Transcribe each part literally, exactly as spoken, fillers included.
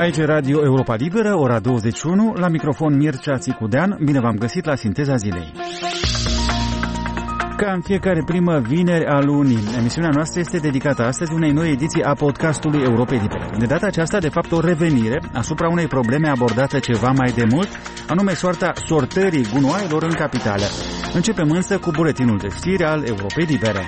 Aici e Radio Europa Liberă, ora douăzeci și unu, la microfon Mircea Țicudean. Bine v-am găsit la Sinteza Zilei. Ca în fiecare primă vineri a lunii, emisiunea noastră este dedicată astăzi unei noi ediții a podcastului Europei Libere. De data aceasta, de fapt, o revenire asupra unei probleme abordate ceva mai de mult, anume soarta sortării gunoaielor în capitală. Începem însă cu buletinul de știri al Europei Libere.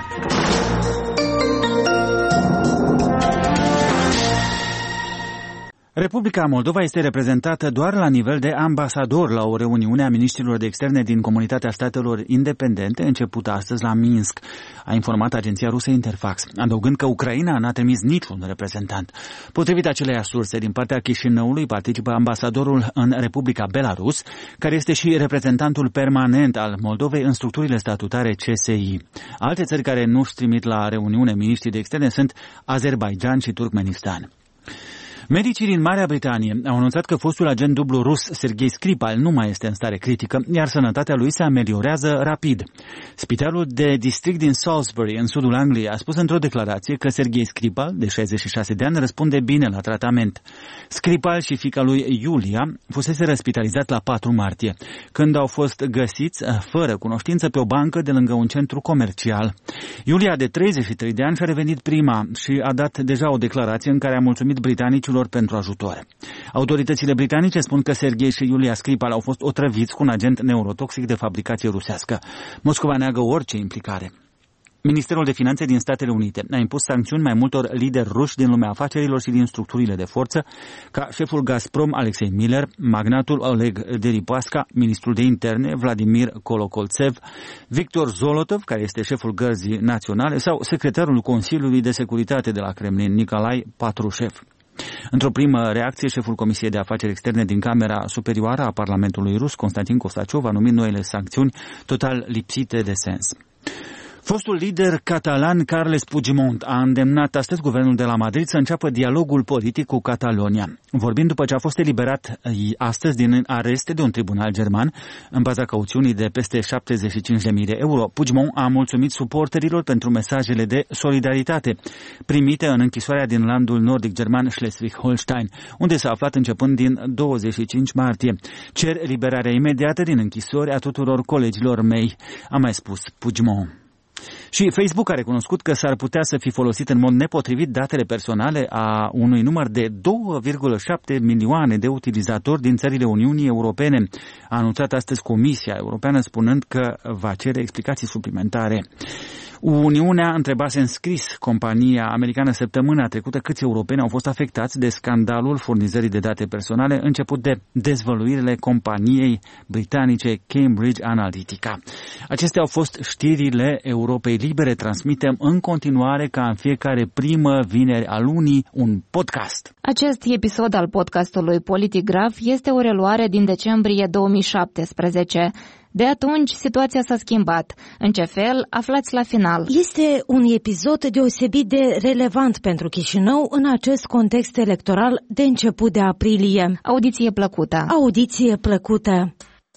Republica Moldova este reprezentată doar la nivel de ambasador la o reuniune a miniștrilor de externe din Comunitatea Statelor Independente, începută astăzi la Minsk, a informat agenția rusă Interfax, adăugând că Ucraina n-a trimis niciun reprezentant. Potrivit aceleia surse, din partea Chișinăului participă ambasadorul în Republica Belarus, care este și reprezentantul permanent al Moldovei în structurile statutare C S I. Alte țări care nu-și trimit la reuniune miniștrii de externe sunt Azerbaidjan și Turkmenistan. Medicii din Marea Britanie au anunțat că fostul agent dublu rus Serghei Skripal nu mai este în stare critică, iar sănătatea lui se ameliorează rapid. Spitalul de district din Salisbury, în sudul Angliei, a spus într-o declarație că Serghei Skripal, de șaizeci și șase de ani, răspunde bine la tratament. Skripal și fiica lui Iulia fusese răspitalizat la patru martie, când au fost găsiți fără cunoștință pe o bancă de lângă un centru comercial. Iulia, de treizeci și trei de ani, și-a revenit prima și a dat deja o declarație în care a mulțumit britanicilor pentru ajutor. Autoritățile britanice spun că Serghei și Iulia Skripal au fost otrăviți cu un agent neurotoxic de fabricație rusească. Moscova neagă orice implicare. Ministerul de Finanțe din Statele Unite a impus sancțiuni mai multor lideri ruși din lumea afacerilor și din structurile de forță, ca șeful Gazprom Alexei Miller, magnatul Oleg Deripaska, ministrul de interne Vladimir Kolokoltsev, Victor Zolotov, care este șeful Gărzii Naționale, sau secretarul Consiliului de Securitate de la Kremlin, Nicolae Patrushev. Într-o primă reacție, șeful Comisiei de Afaceri Externe din Camera Superioară a Parlamentului Rus, Constantin Kosaciov, a numit noile sancțiuni total lipsite de sens. Fostul lider catalan Carles Puigdemont a îndemnat astăzi guvernul de la Madrid să înceapă dialogul politic cu Catalonia. Vorbind după ce a fost eliberat astăzi din arest de un tribunal german, în baza cauțiunii de peste șaptezeci și cinci de mii de euro, Puigdemont a mulțumit suporterilor pentru mesajele de solidaritate primite în închisoarea din landul nordic german Schleswig-Holstein, unde s-a aflat începând din douăzeci și cinci martie. Cer eliberarea imediată din închisori a tuturor colegilor mei, a mai spus Puigdemont. Și Facebook a recunoscut că s-ar putea să fi folosit în mod nepotrivit datele personale a unui număr de doi virgulă șapte milioane de utilizatori din țările Uniunii Europene. A anunțat astăzi Comisia Europeană spunând că va cere explicații suplimentare. Uniunea întrebase în scris compania americană săptămâna trecută câți europeni au fost afectați de scandalul furnizării de date personale început de dezvăluirile companiei britanice Cambridge Analytica. Acestea au fost știrile Europei Libere. Transmitem în continuare, ca în fiecare primă vineri a lunii, un podcast. Acest episod al podcastului Politic Grav este o reluare din decembrie două mii șaptesprezece. De atunci, situația s-a schimbat. În ce fel, aflați la final. Este un episod deosebit de relevant pentru Chișinău în acest context electoral de început de aprilie. Audiție plăcută. Audiție plăcută.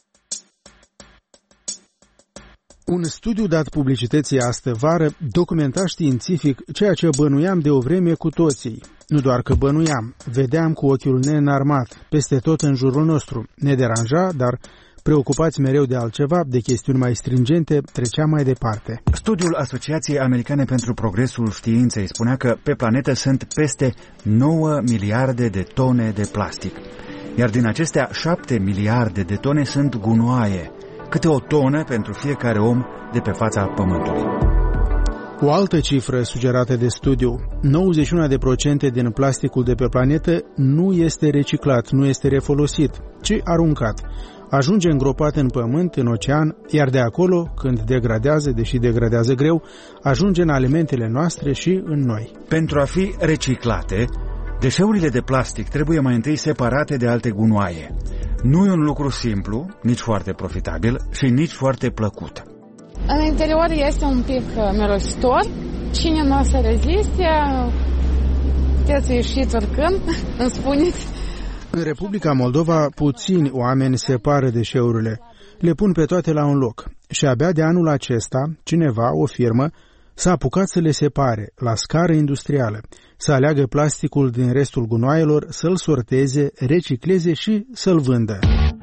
Un studiu dat publicității astă vară documenta științific ceea ce bănuiam de o vreme cu toții. Nu doar că bănuiam, vedeam cu ochiul neînarmat, peste tot în jurul nostru. Ne deranja, dar preocupați mereu de altceva, de chestiuni mai stringente, trecea mai departe. Studiul Asociației Americane pentru Progresul Științei spunea că pe planetă sunt peste nouă miliarde de tone de plastic, iar din acestea șapte miliarde de tone sunt gunoaie, câte o tonă pentru fiecare om de pe fața Pământului. O altă cifră sugerată de studiu, nouăzeci și unu la sută din plasticul de pe planetă nu este reciclat, nu este refolosit, ci aruncat. Ajunge îngropat în pământ, în ocean, iar de acolo, când degradează, deși degradează greu, ajunge în alimentele noastre și în noi. Pentru a fi reciclate, deșeurile de plastic trebuie mai întâi separate de alte gunoaie. Nu e un lucru simplu, nici foarte profitabil și nici foarte plăcut. În interior este un pic mirositor. Cine nu o să reziste, puteți ieși oricând, îmi spuneți. În Republica Moldova, puțini oameni separă deșeurile, le pun pe toate la un loc. Și abia de anul acesta, cineva, o firmă, S-a apucat să le separe, la scară industrială, să aleagă plasticul din restul gunoaielor, să-l sorteze, recicleze și să-l vândă.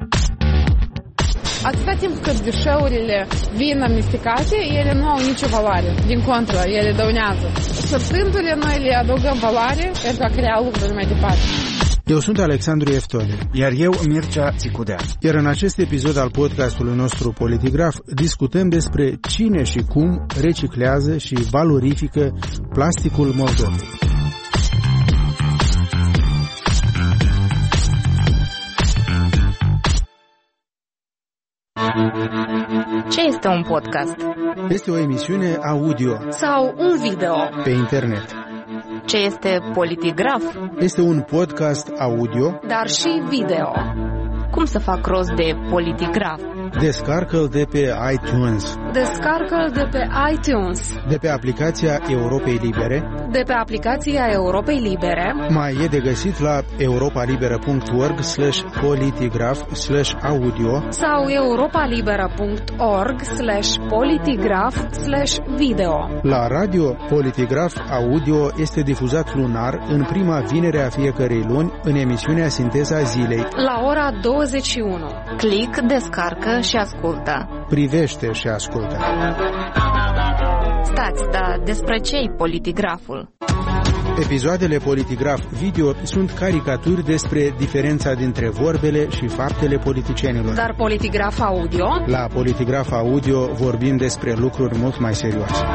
Atâta timp cât deșeurile vin amestecate, ele nu au nicio valoare. Din contră, ele dăunează. Sortându-le, noi le adăugăm valoare pentru a crea lucruri mai departe. Eu sunt Alexandru Eftole. Iar eu, Mircea Țicudean. Iar în acest episod al podcastului nostru Politigraf discutăm despre cine și cum reciclează și valorifică plasticul Moldovei. Ce este un podcast? Este o emisiune audio sau un video pe internet. Ce este Politigraf? Este un podcast audio, dar și video. Cum să fac rost de Politigraf? Descarcă-l de pe iTunes. Descarcă-l de pe iTunes. De pe aplicația Europei Libere. De pe aplicația Europei Libere. Mai e de găsit la europalibera.org slash politigraf slash audio sau europalibera.org slash politigraf slash video. La radio, Politigraf Audio este difuzat lunar în prima vinere a fiecărei luni în emisiunea Sinteza Zilei. La ora douăzeci și unu. Click, descarcă și ascultă. Privește și ascultă. Stați, dar despre ce-i Politigraful? Episoadele Politigraf Video sunt caricaturi despre diferența dintre vorbele și faptele politicienilor. Dar Politigraf Audio? La Politigraf Audio vorbim despre lucruri mult mai serioase.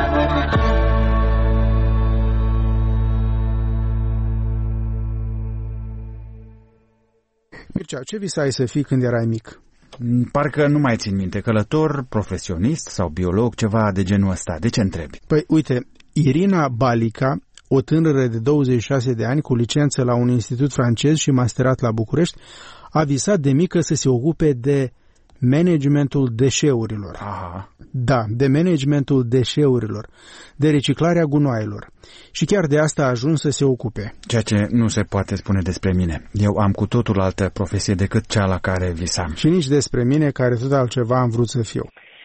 Mircea, ce visai să fii când erai mic? Parcă nu mai țin minte. Călător, profesionist sau biolog, ceva de genul ăsta. De ce întrebi? Păi, uite, Irina Balica, o tânără de douăzeci și șase de ani cu licență la un institut francez și masterat la București, a visat de mică să se ocupe de managementul deșeurilor. Aha. Da, de managementul deșeurilor, de reciclarea gunoaielor. Și chiar de asta a ajuns să se ocupe. Ceea ce nu se poate spune despre mine. Eu am cu totul altă profesie decât cea la care visam. Și nici despre mine, care tot altceva am vrut să fiu.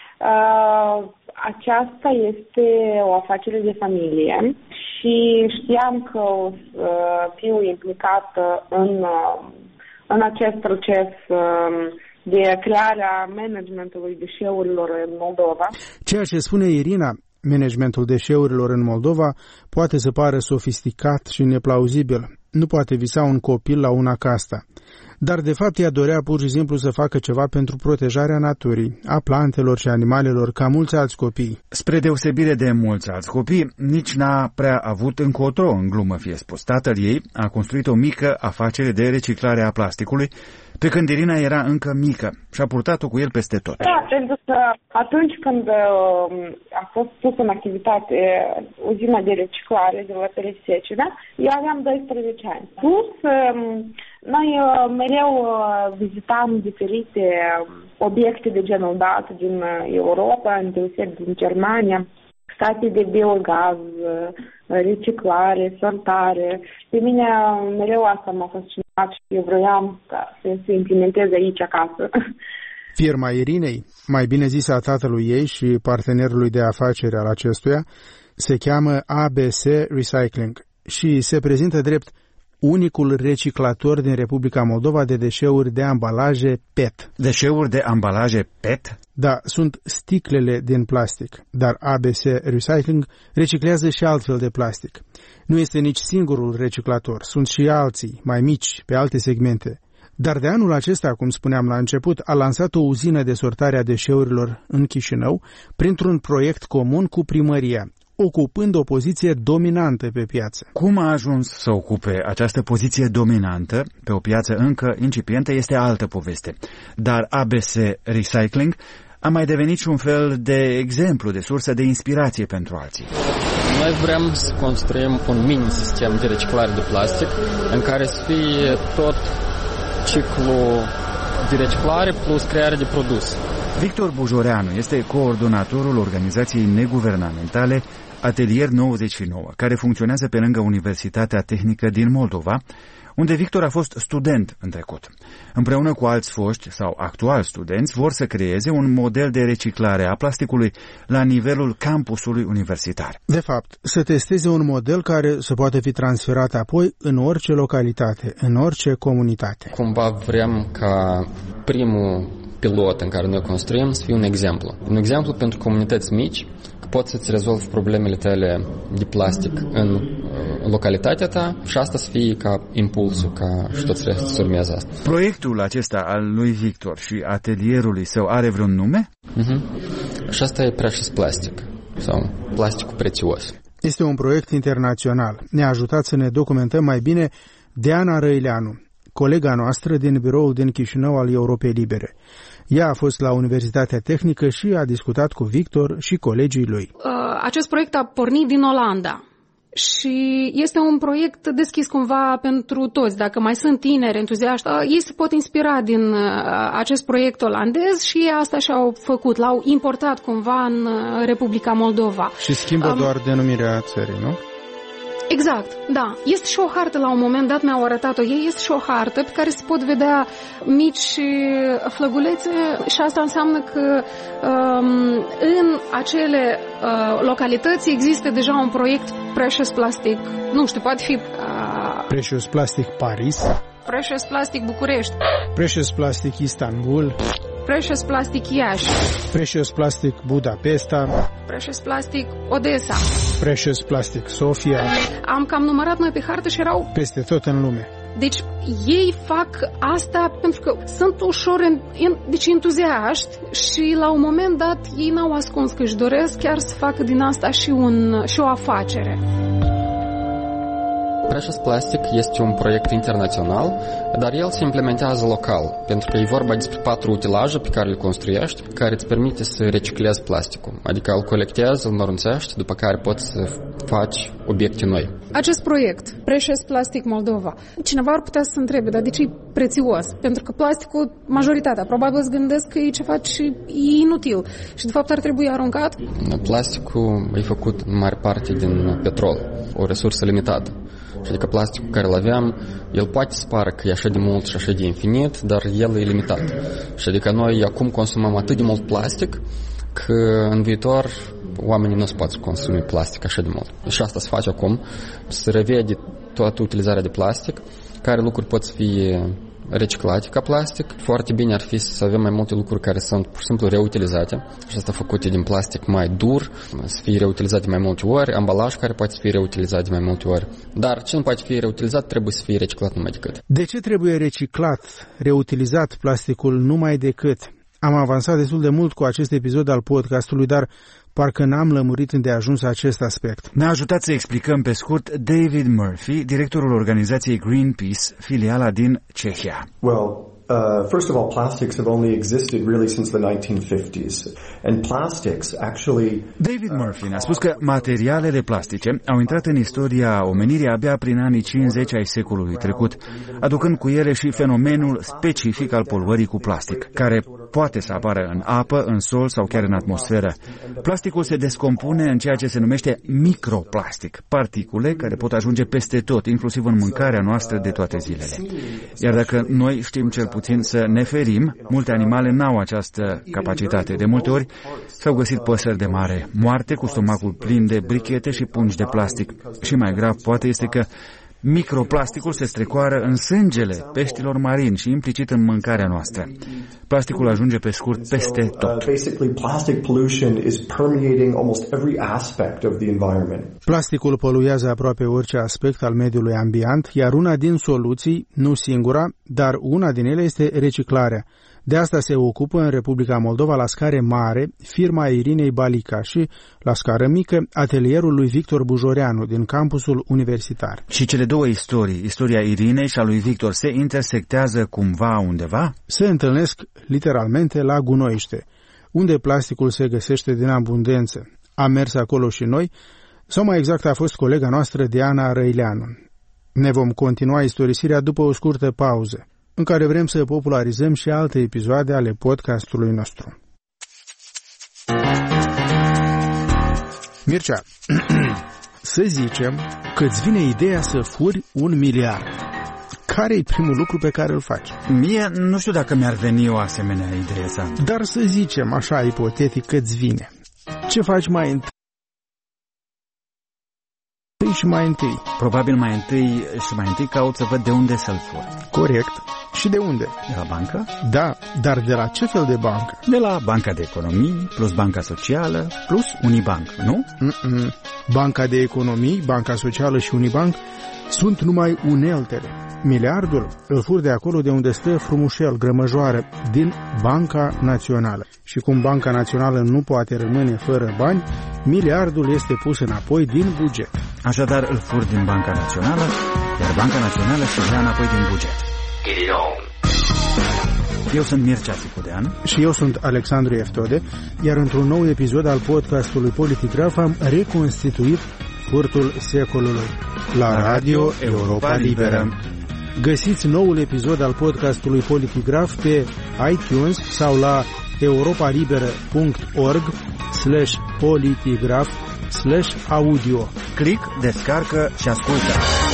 Uh, aceasta este o afacere de familie și știam că o să fiu implicată în, în acest proces de crearea managementului deșeurilor în Moldova. Ceea ce spune Irina, managementul deșeurilor în Moldova, poate să pară sofisticat și neplauzibil. Nu poate visa un copil la una ca asta. Dar de fapt ea dorea pur și simplu să facă ceva pentru protejarea naturii, a plantelor și animalelor, ca mulți alți copii. Spre deosebire de mulți alți copii, nici n-a prea avut încotro, în glumă fie spus. Tatăl ei a construit o mică afacere de reciclare a plasticului, pe când Irina era încă mică și a purtat-o cu el peste tot. Da, pentru că atunci când a fost pus în activitate uzina de reciclare de la Peresecina, eu aveam doisprezece ani. Plus, noi mereu vizitam diferite obiecte de genul dat din Europa, îndeoseb din Germania, stații de biogaz, reciclare, sortare. Pe mine mereu asta m-a fascinat și eu vroiam ca să se implementeze aici acasă. Firma Irinei, mai bine zis a tatălui ei și partenerului de afaceri al acestuia, se cheamă A B C Recycling și se prezintă drept unicul reciclator din Republica Moldova de deșeuri de ambalaje P E T. Deșeuri de ambalaje P E T? Da, sunt sticlele din plastic, dar A B C Recycling reciclează și altfel de plastic. Nu este nici singurul reciclator, sunt și alții, mai mici, pe alte segmente. Dar de anul acesta, cum spuneam la început, a lansat o uzină de sortare a deșeurilor în Chișinău printr-un proiect comun cu primăria, ocupând o poziție dominantă pe piață. Cum a ajuns să ocupe această poziție dominantă pe o piață încă incipientă este altă poveste. Dar A B C Recycling a mai devenit și un fel de exemplu, de sursă de inspirație pentru alții. Noi vrem să construim un mini-sistem de reciclare de plastic în care să fie tot ciclul de reciclare plus creare de produs. Victor Bujoreanu este coordonatorul organizației neguvernamentale Atelier nouăzeci și nouă, care funcționează pe lângă Universitatea Tehnică din Moldova, unde Victor a fost student în trecut. Împreună cu alți foști sau actuali studenți vor să creeze un model de reciclare a plasticului la nivelul campusului universitar. De fapt, să testeze un model care să poată fi transferat apoi în orice localitate, în orice comunitate. Cumva vrem ca primul pilot în care noi construim să fie un exemplu. Un exemplu pentru comunități mici, că poți să-ți rezolvi problemele tale de plastic în localitatea ta și asta să fie ca impulsul, ca și toți să urmeze asta. Proiectul acesta al lui Victor și atelierului său are vreun nume? Uh-huh. Și asta e Precious Plastic, sau plasticul prețios. Este un proiect internațional. Ne-a ajutat să ne documentăm mai bine Diana Răileanu, colega noastră din biroul din Chișinău al Europei Libere. Ea a fost la Universitatea Tehnică și a discutat cu Victor și colegii lui. Acest proiect a pornit din Olanda și este un proiect deschis cumva pentru toți. Dacă mai sunt tineri, entuziaști, ei se pot inspira din acest proiect olandez și asta și-au făcut. L-au importat cumva în Republica Moldova. Și schimbă um, doar denumirea țării, nu? Exact, da. Este și o hartă, la un moment dat mi-au arătat-o ei, este și o hartă pe care se pot vedea mici flăgulețe și asta înseamnă că um, în acele uh, localități există deja un proiect Precious Plastic, nu știu, poate fi... Uh, Precious Plastic Paris, Precious Plastic București, Precious Plastic Istanbul, Precious Plastic Iași, Precious Plastic Budapesta, Precious Plastic Odessa, Precious Plastic Sofia. Am cam numărat noi pe hartă și erau peste tot în lume. Deci ei fac asta pentru că sunt ușor en, en, deci entuziaști și la un moment dat ei n-au ascuns că își doresc chiar să facă din asta și, un, și o afacere. Precious Plastic este un proiect internațional, dar el se implementează local, pentru că e vorba despre patru utilaje pe care le construiești, care îți permite să reciclezi plasticul. Adică îl colectezi, îl mărunțești, după care poți să faci obiecte noi. Acest proiect, Precious Plastic Moldova, cineva ar putea să se întrebe, dar de ce e prețios? Pentru că plasticul, majoritatea, probabil îți gândesc că e ceva și e inutil și de fapt ar trebui aruncat. Plasticul e făcut în mare parte din petrol, o resursă limitată. Și adică plasticul care îl aveam, el poate să pară că e așa de mult și așa de infinit, dar el e limitat. Și adică noi acum consumăm atât de mult plastic că în viitor oamenii nu se pot consumi plastic așa de mult. Și asta se face acum, se revede toată utilizarea de plastic, care lucruri pot să fie reciclate ca plastic. Foarte bine ar fi să avem mai multe lucruri care sunt pur și simplu reutilizate și asta făcute din plastic mai dur, să fie reutilizate mai multe ori, ambalaj care poate să fie reutilizat de mai multe ori. Dar ce nu poate fi reutilizat trebuie să fie reciclat numai decât. De ce trebuie reciclat, reutilizat plasticul numai decât? Am avansat destul de mult cu acest episod al podcastului, dar parcă n-am lămurit îndeajuns acest aspect. Ne-a ajutat să explicăm pe scurt David Murphy, directorul organizației Greenpeace, filiala din Cehia. Well, Uh, first of all, plastics have only existed really since the nineteen fifties. And plastics actually... David Murphy ne-a spus că materialele plastice au intrat în istoria omenirii abia prin anii cincizeci ai secolului trecut, aducând cu ele și fenomenul specific al poluării cu plastic, care poate să apară în apă, în sol sau chiar în atmosferă. Plasticul se descompune în ceea ce se numește microplastic, particule care pot ajunge peste tot, inclusiv în mâncarea noastră de toate zilele. Iar dacă noi știm cel puțin să ne ferim, multe animale n-au această capacitate. De multe ori s-au găsit păsări de mare moarte cu stomacul plin de brichete și pungi de plastic. Și mai grav poate este că microplasticul se strecoară în sângele peștilor marini și implicit în mâncarea noastră. Plasticul ajunge pe scurt peste tot. Plasticul poluează aproape orice aspect al mediului ambient, iar una din soluții, nu singura, dar una din ele este reciclarea. De asta se ocupă în Republica Moldova la scară mare firma Irinei Balica și, la scară mică, atelierul lui Victor Bujoreanu din campusul universitar. Și cele două istorii, istoria Irinei și a lui Victor, se intersectează cumva undeva? Se întâlnesc literalmente la gunoiște, unde plasticul se găsește din abundență. Am mers acolo și noi, sau mai exact a fost colega noastră Diana Răileanu. Ne vom continua istorisirea după o scurtă pauză, în care vrem să popularizăm și alte episoade ale podcastului nostru. Mircea, să zicem că îți vine ideea să furi un miliard. care e primul lucru pe care îl faci? Mie nu știu dacă mi-ar veni o asemenea idee, Sandu. Dar să zicem, așa ipotetic, că îți vine. Ce faci mai întâi și mai întâi? Probabil mai întâi și mai întâi caut să văd de unde să-l fur. Corect. Și de unde? De la bancă? Da, dar de la ce fel de bancă? De la Banca de Economii, plus Banca Socială, plus Unibank, nu? Mm-mm. Banca de Economii, Banca Socială și Unibank sunt numai uneltele. Miliardul îl fur de acolo de unde stă frumușel, grămăjoară, din Banca Națională. Și cum Banca Națională nu poate rămâne fără bani, miliardul este pus înapoi din buget. Așadar îl fur din Banca Națională, iar Banca Națională și ia înapoi din buget. Eu sunt Mircea Sicudean. Și eu sunt Alexandru Eftode, iar într-un nou episod al podcastului Politigraf am reconstituit furtul secolului la Radio Europa Liberă. Găsiți noul episod al podcastului Politigraf pe iTunes sau la europalibera punct org slash politigraf slash audio. Click, descarcă și ascultă.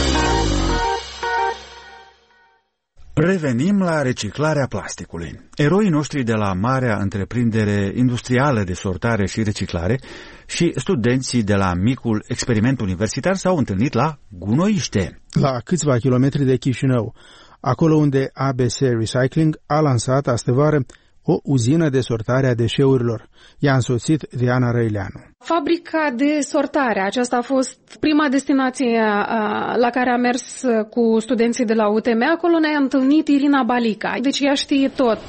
Revenim la reciclarea plasticului. Eroii noștri de la marea întreprindere industrială de sortare și reciclare și studenții de la micul experiment universitar s-au întâlnit la Gunoiște, la câțiva kilometri de Chișinău, acolo unde A B C Recycling a lansat astăvară o uzină de sortare a deșeurilor. I-a însoțit Diana Răileanu. Fabrica de sortare, aceasta a fost prima destinație la care am mers cu studenții de la U T M. Acolo ne-a întâlnit Irina Balica. Deci ea știe tot.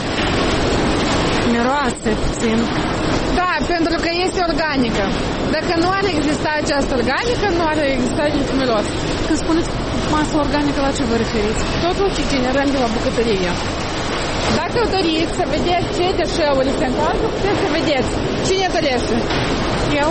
Miroase puțin. Da, pentru că este organică. Dacă nu ar exista această organică, nu ar exista nici miros. Când spuneți masă organică, la ce vă referiți? Totul ce generăm de la bucătărie. Dacă doriți să vedeți ce deșeuri se încarcă, puteți să vedeți. Cine dorește? Eu?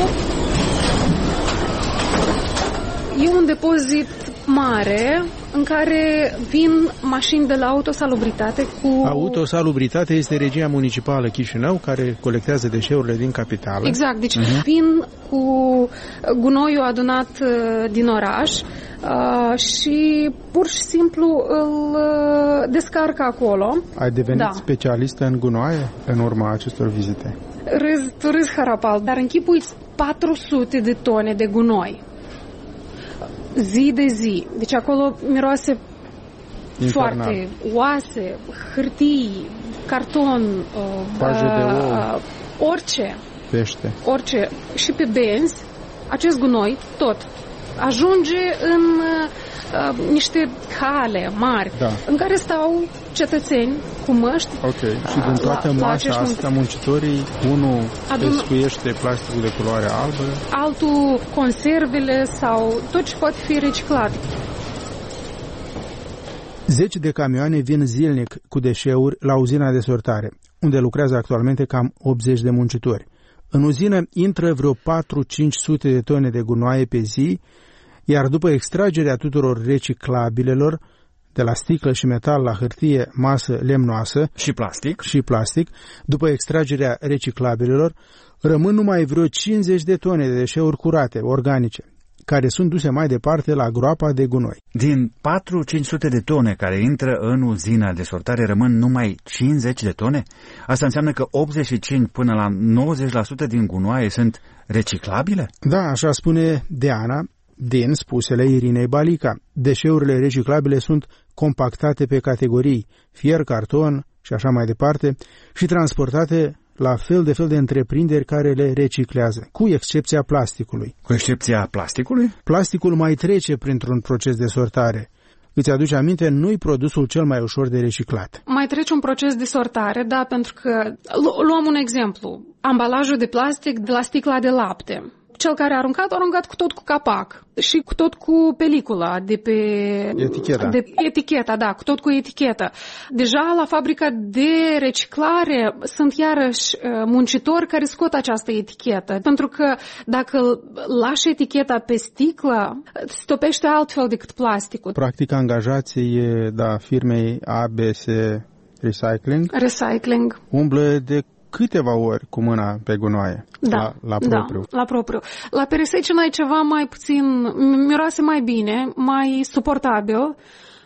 E un depozit mare în care vin mașini de la autosalubritate cu... Autosalubritate este regia municipală Chișinău care colectează deșeurile din capitală. Exact, deci uh-huh. vin cu gunoiul adunat din oraș uh, și pur și simplu îl descarcă acolo. Ai devenit da. specialistă în gunoaie în urma acestor vizite? Râz, tu râzi, Harapal, dar închipuiți patru sute de tone de gunoi. Zi de zi. Deci acolo miroase infernal. Foarte oase, hârtii, carton, pajă uh, de ou, orice. Pește. Orice. Și pe benzi, acest gunoi, tot, ajunge în uh, niște hale mari, da. în care stau cetățeni cu măști. Ok. Și din toată la, masa la asta, muncitorii, unul adun... pescuiește plasticul de culoare albă, altul conservele sau tot ce poate fi reciclat. Zeci de camioane vin zilnic cu deșeuri la uzina de sortare, unde lucrează actualmente cam optzeci de muncitori. În uzină intră vreo patru-cinci sute de tone de gunoaie pe zi, iar după extragerea tuturor reciclabilelor, de la sticlă și metal la hârtie, masă, lemnoasă și plastic, și plastic, după extragerea reciclabilelor, rămân numai vreo cincizeci de tone de deșeuri curate, organice, care sunt duse mai departe la groapa de gunoi. Din patru-cinci sute de tone care intră în uzina de sortare, rămân numai cincizeci de tone? Asta înseamnă că optzeci și cinci până la nouăzeci la sută din gunoaie sunt reciclabile? Da, așa spune Diana, din spusele Irinei Balica. Deșeurile reciclabile sunt compactate pe categorii, fier, carton și așa mai departe, și transportate la fel de fel de întreprinderi care le reciclează, cu excepția plasticului. Cu excepția plasticului? Plasticul mai trece printr-un proces de sortare. Îți aduce aminte, nu-i produsul cel mai ușor de reciclat. Mai trece un proces de sortare, da, pentru că, luăm un exemplu, ambalajul de plastic de la sticla de lapte. Cel care a aruncat, a aruncat cu tot cu capac și cu tot cu pelicula de pe... Eticheta. De eticheta, da, cu tot cu eticheta. Deja la fabrica de reciclare sunt iarăși muncitori care scot această etichetă. Pentru că dacă lași eticheta pe sticlă, stopește altfel decât plasticul. Practic angajații, da, firmei A B C Recycling, Recycling umblă de câteva ori cu mâna pe gunoaie, da, la, la propriu. Da, la propriu. La peresecină e ceva mai puțin, miroase mai bine, mai suportabil,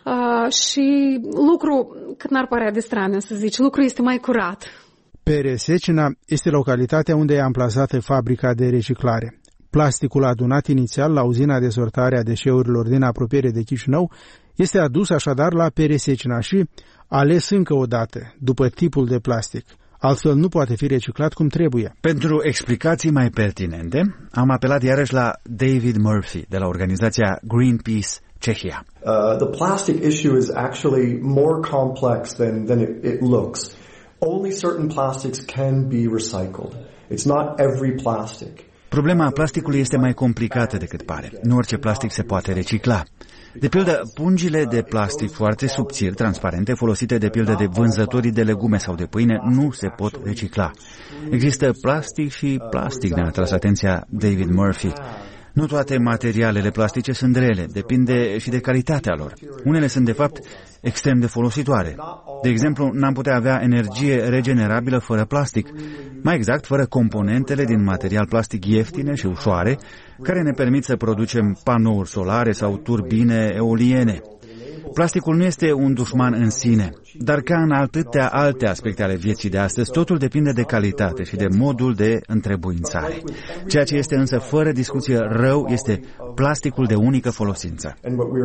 uh, și lucru, cât n-ar părea de straniu să zici, lucru este mai curat. Peresecina este localitatea unde e amplasată fabrica de reciclare. Plasticul adunat inițial la uzina de sortare a deșeurilor din apropiere de Chișinău este adus așadar la Peresecina și ales încă o dată, după tipul de plastic. Altfel nu poate fi reciclat cum trebuie. Pentru explicații mai pertinente, am apelat iarăși la David Murphy, de la organizația Greenpeace Cehia. Uh, the plastic issue is actually more complex than, than it, it looks. Only certain plastics can be recycled. It's not every plastic. Problema plasticului este mai complicată decât pare. Nu orice plastic se poate recicla. De pildă, pungile de plastic foarte subțiri, transparente, folosite de pildă de vânzătorii de legume sau de pâine, nu se pot recicla. Există plastic și plastic, ne-a atras atenția David Murphy. Nu toate materialele plastice sunt rele, depinde și de calitatea lor. Unele sunt, de fapt, extrem de folositoare. De exemplu, n-am putea avea energie regenerabilă fără plastic, mai exact, fără componentele din material plastic ieftine și ușoare, care ne permit să producem panouri solare sau turbine eoliene. Plasticul nu este un dușman în sine, dar ca în atâtea alte aspecte ale vieții de astăzi, totul depinde de calitate și de modul de întrebuințare. Ceea ce este însă fără discuție rău este plasticul de unică folosință.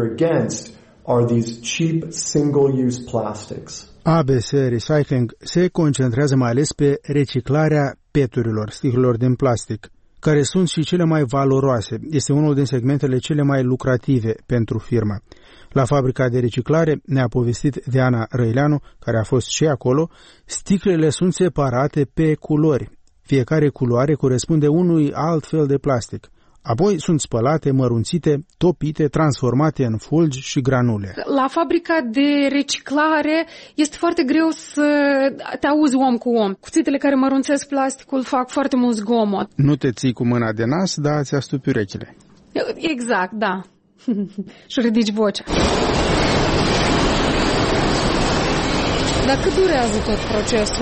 A B S Recycling se concentrează mai ales pe reciclarea peturilor, sticlurilor din plastic, care sunt și cele mai valoroase. Este unul din segmentele cele mai lucrative pentru firmă. La fabrica de reciclare, ne-a povestit Diana Răileanu, care a fost și acolo, sticlele sunt separate pe culori. Fiecare culoare corespunde unui alt fel de plastic. Apoi sunt spălate, mărunțite, topite, transformate în fulgi și granule. La fabrica de reciclare este foarte greu să te auzi om cu om. Cuțitele care mărunțesc plasticul fac foarte mult zgomot. Nu te ții cu mâna de nas, dar îți astupi urechile. Exact, da. Și ridici vocea. Dar cât durează tot procesul?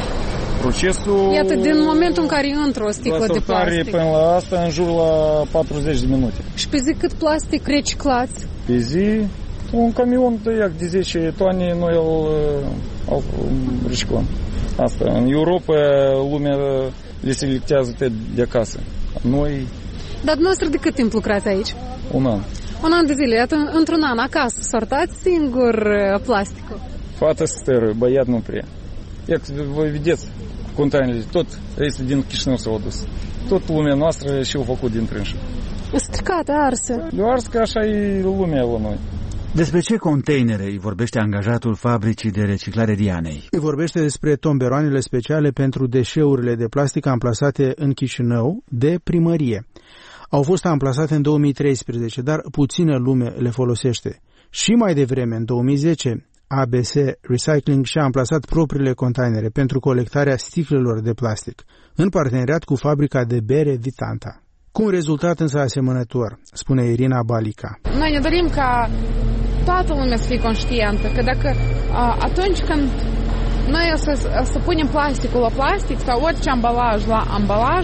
Procesul... Iată, din momentul în care intră o sticlă de plastic. Până la asta, în jur la patruzeci de minute. Și pe zi cât plastic reciclați? Pe zi, un camion de, de zece tone, noi îl, îl reciclăm. Asta. În Europa, lumea le selectează pe de acasă. Noi... Dar dumneavoastră de cât timp lucrați aici? Un an. Un an de zile. Iată, într-un an acasă, sortați singur plasticul? Fata stără, băiat nu prea. Iată, voi vedeți, containerele, tot este din Chișinău s-au adus. Tot lumea noastră și-au făcut din trânșă. Stricate, arse. Le ars că așa e lumea la noi. Despre ce containere îi vorbește angajatul fabricii de reciclare Dianei? Îi vorbește despre tomberoanele speciale pentru deșeurile de plastic amplasate în Chișinău de primărie. Au fost amplasate în două mii treisprezece, dar puțină lume le folosește. Și mai devreme, în două mii zece, A B S Recycling și-a amplasat propriile containere pentru colectarea sticlelor de plastic, în parteneriat cu fabrica de bere Vitanta. Cu un rezultat însă asemănător, spune Irina Balica. Noi ne dorim ca toată lumea să fie conștientă, că dacă a, atunci când noi o să, o să punem plasticul la plastic sau orice ambalaj la ambalaj,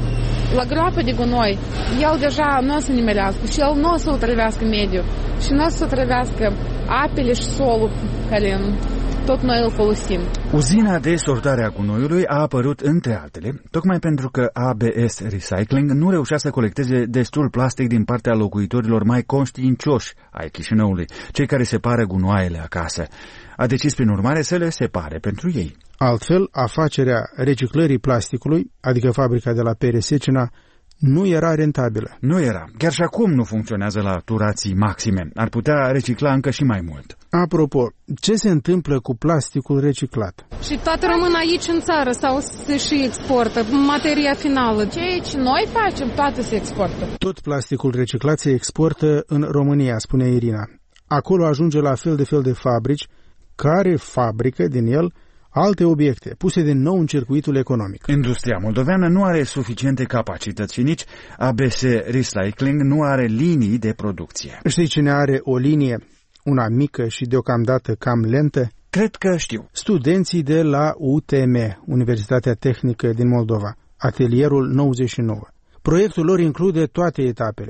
la groapă de gunoi, el deja nu o să nimerească și el nu o să otrăvească mediul și nu o să otrăvească apele și solul care tot noi îl folosim. Uzina de sortare a gunoiului a apărut, între altele, tocmai pentru că A B S Recycling nu reușea să colecteze destul plastic din partea locuitorilor mai conștiincioși ai Chișinăului, cei care separă gunoaiele acasă. A decis, prin urmare, să le separe pentru ei. Altfel, afacerea reciclării plasticului, adică fabrica de la Peresecina, nu era rentabilă. Nu era. Chiar și acum nu funcționează la turații maxime. Ar putea recicla încă și mai mult. Apropo, ce se întâmplă cu plasticul reciclat? Și toate rămân aici în țară sau se și exportă? Materia finală. Ceea ce noi facem, toate se exportă. Tot plasticul reciclat se exportă în România, spune Irina. Acolo ajunge la fel de fel de fabrici care fabrică din el alte obiecte, puse din nou în circuitul economic. Industria moldoveană nu are suficiente capacități și nici A B S Recycling nu are linii de producție. Știi cine are o linie, una mică și deocamdată cam lentă? Cred că știu. Studenții de la U T M, Universitatea Tehnică din Moldova, atelierul nouăzeci și nouă. Proiectul lor include toate etapele.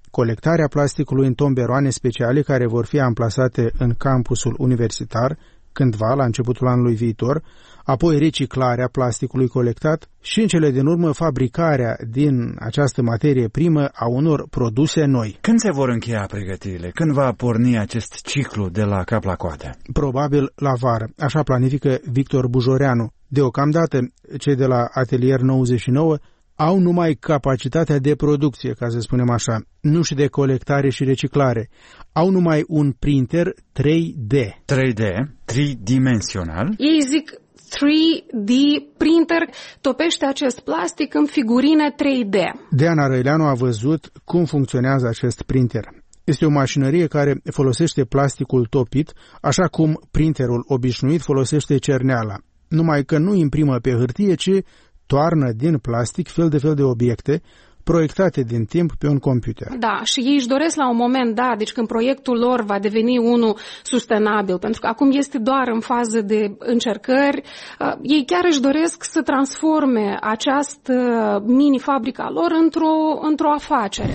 colectarea plasticului în tomberoane speciale care vor fi amplasate în campusul universitar cândva la începutul anului viitor, apoi reciclarea plasticului colectat și în cele din urmă fabricarea din această materie primă a unor produse noi. Când se vor încheia pregătirile? Când va porni acest ciclu de la cap la coadă? Probabil la vară, așa planifică Victor Bujoreanu. Deocamdată, cei de la Atelier nouăzeci și nouă au numai capacitatea de producție, ca să spunem așa, nu și de colectare și reciclare. Au numai un printer trei D. trei D, tridimensional. Ei zic trei D printer, topește acest plastic în figurine trei D. Deana Răileanu a văzut cum funcționează acest printer. Este o mașinărie care folosește plasticul topit, așa cum printerul obișnuit folosește cerneala. Numai că nu imprimă pe hârtie, ci toarnă din plastic fel de fel de obiecte proiectate din timp pe un computer. Da, și ei își doresc la un moment dat, deci când proiectul lor va deveni unul sustenabil, pentru că acum este doar în fază de încercări, uh, ei chiar își doresc să transforme această mini-fabrica lor într-o, într-o afacere.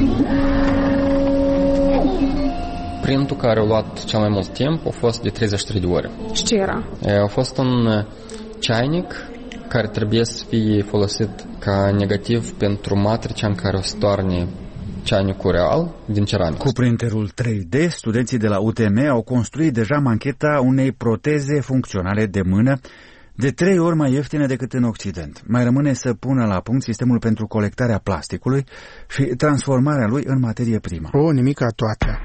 Printul care a luat cel mai mult timp a fost de treizeci și trei de ore. Și ce era? A fost un ceainic care trebuie să fie folosit ca negativ pentru matricea în care o să toarne ceainicul real din ceramică. Cu printerul trei D, studenții de la U T M au construit deja mancheta unei proteze funcționale de mână de trei ori mai ieftine decât în Occident. Mai rămâne să pună la punct sistemul pentru colectarea plasticului și transformarea lui în materie primă. O, nimica toate.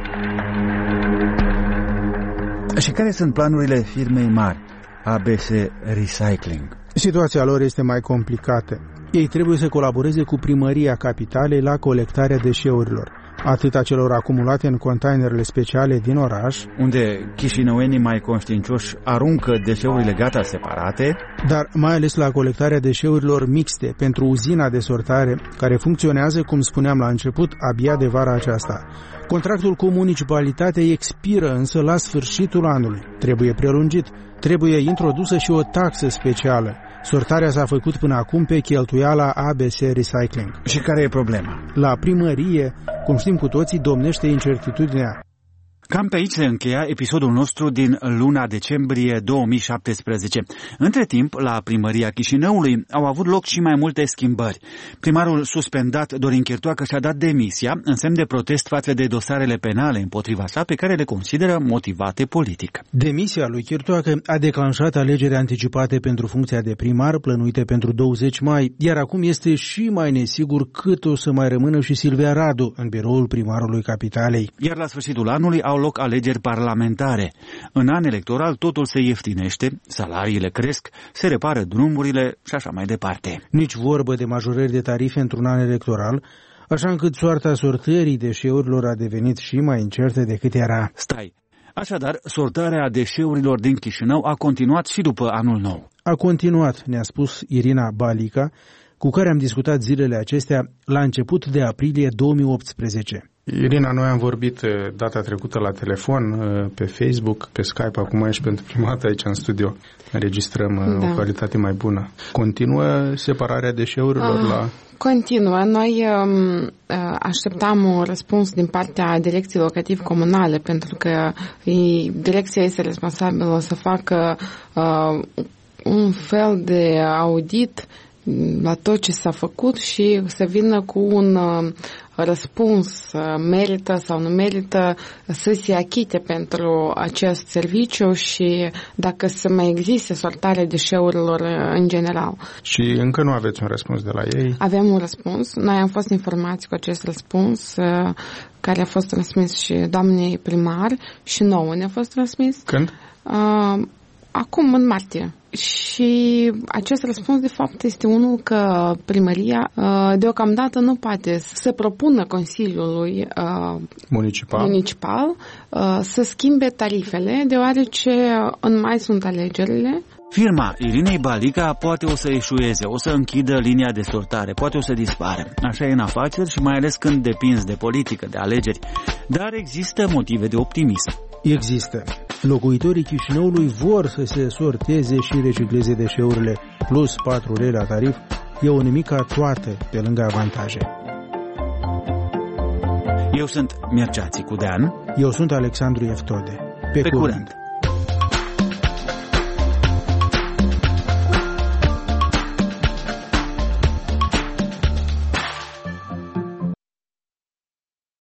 Și care sunt planurile firmei mari, A B C Recycling? Situația lor este mai complicată. Ei trebuie să colaboreze cu primăria capitalei la colectarea deșeurilor, atât a celor acumulate în containerele speciale din oraș, unde chișinăuenii mai conștiincioși aruncă deșeurile gata separate, dar mai ales la colectarea deșeurilor mixte pentru uzina de sortare, care funcționează, cum spuneam la început, abia de vara aceasta. Contractul cu municipalitatea expiră însă la sfârșitul anului. Trebuie prelungit, trebuie introdusă și o taxă specială. Sortarea s-a făcut până acum pe cheltuiala A B C Recycling. Și care e problema? La primărie, cum știm cu toții, domnește incertitudinea. Cam pe aici se încheia episodul nostru din luna decembrie două mii șaptesprezece. Între timp, la primăria Chișinăului au avut loc și mai multe schimbări. Primarul suspendat Dorin Chirtoacă și-a dat demisia în semn de protest față de dosarele penale împotriva sa pe care le consideră motivate politic. Demisia lui Chirtoacă a declanșat alegeri anticipate pentru funcția de primar plănuite pentru douăzeci mai, iar acum este și mai nesigur cât o să mai rămână și Silvia Radu în biroul primarului capitalei. Iar la sfârșitul anului au loc alegeri parlamentare. În an electoral totul se ieftinește, salariile cresc, se repară drumurile și așa mai departe. Nici vorbă de majorări de tarife într-un an electoral, așa încât soarta sortării deșeurilor a devenit și mai incertă decât era. Stai! Așadar, sortarea deșeurilor din Chișinău a continuat și după anul nou. A continuat, ne-a spus Irina Balica, cu care am discutat zilele acestea la început de aprilie două mii optsprezece. Irina, noi am vorbit data trecută la telefon, pe Facebook, pe Skype, acum ești pentru prima dată aici în studio. Înregistrăm da. o calitate mai bună. Continuă separarea deșeurilor ah, la... Continuă. Noi um, așteptam un răspuns din partea Direcției Locativ Comunale, pentru că direcția este responsabilă să facă uh, un fel de audit la tot ce s-a făcut și să vină cu un uh, răspuns, uh, merită sau nu merită să se achite pentru acest serviciu și dacă să mai existe sortarea deșeurilor uh, în general. Și încă nu aveți un răspuns de la ei? Avem un răspuns. Noi am fost informați cu acest răspuns uh, care a fost transmis și doamnei primar și nouă ne-a fost transmis. Când? Uh, acum, în martie. Și acest răspuns, de fapt, este unul că primăria deocamdată nu poate să propună Consiliului Municipal, municipal să schimbe tarifele, deoarece în mai sunt alegerile. Firma Irinei Balica poate o să eșueze, o să închidă linia de sortare, poate o să dispară. Așa e în afaceri și mai ales când depinzi de politică, de alegeri. Dar există motive de optimism. Există. Locuitorii Chișinăului vor să se sorteze și recicleze deșeurile, plus patru lei la tarif, e o nimica toată pe lângă avantaje. Eu sunt Mircea Țicudean. Eu sunt Alexandru Eftode. Pe, Pe curând! curând.